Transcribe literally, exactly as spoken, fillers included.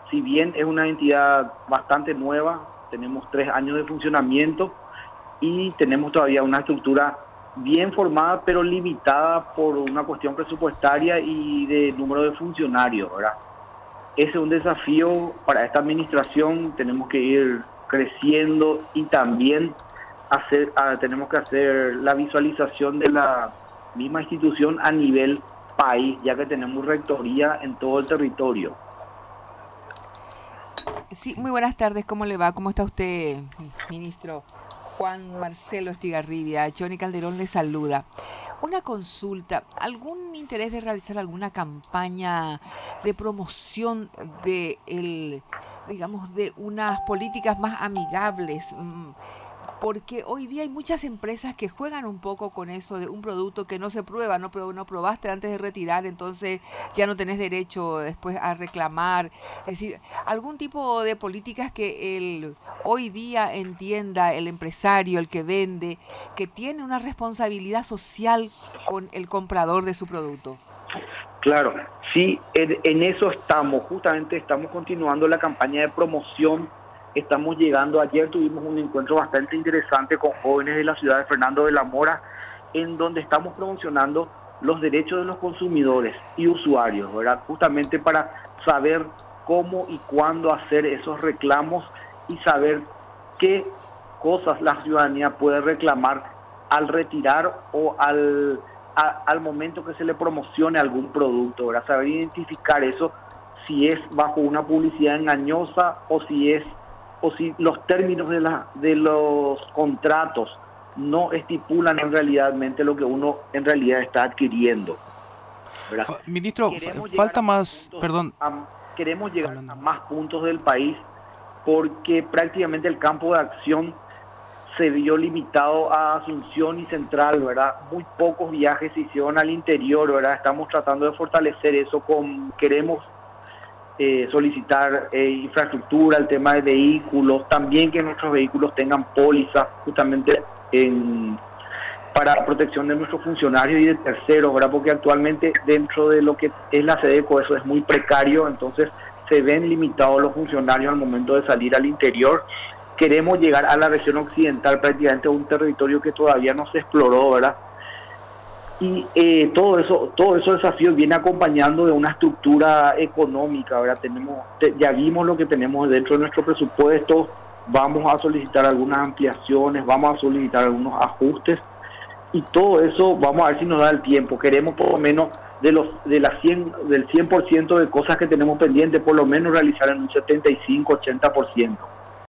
si bien es una entidad bastante nueva, tenemos tres años de funcionamiento y tenemos todavía una estructura bien formada, pero limitada por una cuestión presupuestaria y de número de funcionarios, ¿verdad? Ese es un desafío para esta administración, tenemos que ir creciendo y también hacer, ah, tenemos que hacer la visualización de la misma institución a nivel país, ya que tenemos rectoría en todo el territorio. Sí, muy buenas tardes, ¿cómo le va? ¿Cómo está usted, ministro? Juan Marcelo Estigarribia, Johnny Calderón le saluda. Una consulta, ¿algún interés de realizar alguna campaña de promoción de el, digamos, de unas políticas más amigables? Porque hoy día hay muchas empresas que juegan un poco con eso de un producto que no se prueba, no, no probaste antes de retirar, entonces ya no tenés derecho después a reclamar. Es decir, algún tipo de políticas que el hoy día entienda el empresario, el que vende, que tiene una responsabilidad social con el comprador de su producto. Claro, sí, en, en eso estamos, justamente estamos continuando la campaña de promoción. Estamos llegando, ayer tuvimos un encuentro bastante interesante con jóvenes de la ciudad de Fernando de la Mora, en donde estamos promocionando los derechos de los consumidores y usuarios, ¿verdad? Justamente para saber cómo y cuándo hacer esos reclamos y saber qué cosas la ciudadanía puede reclamar al retirar o al, a, al momento que se le promocione algún producto, ¿verdad? Saber identificar eso, si es bajo una publicidad engañosa o si es o si los términos de, la, de los contratos no estipulan en realidadmente lo que uno en realidad está adquiriendo, ¿verdad? Ministro, falta más, puntos, perdón. A, queremos llegar Hablando. a más puntos del país porque prácticamente el campo de acción se vio limitado a Asunción y Central, ¿verdad? Muy pocos viajes se hicieron al interior, ¿verdad? Estamos tratando de fortalecer eso con, queremos Eh, solicitar eh, infraestructura, el tema de vehículos, también que nuestros vehículos tengan pólizas justamente en, para protección de nuestros funcionarios y de terceros, ¿verdad? Porque actualmente dentro de lo que es la SEDECO eso es muy precario, entonces se ven limitados los funcionarios al momento de salir al interior. Queremos llegar a la región occidental, prácticamente un territorio que todavía no se exploró, ¿verdad? Y eh, todo eso, todo esos desafíos viene acompañando de una estructura económica, ¿verdad? Tenemos, te, ya vimos lo que tenemos dentro de nuestro presupuesto, vamos a solicitar algunas ampliaciones, vamos a solicitar algunos ajustes y todo eso vamos a ver si nos da el tiempo. Queremos por lo menos de los de las cien, del cien por ciento de cosas que tenemos pendientes, por lo menos realizar en un setenta y cinco, ochenta por ciento.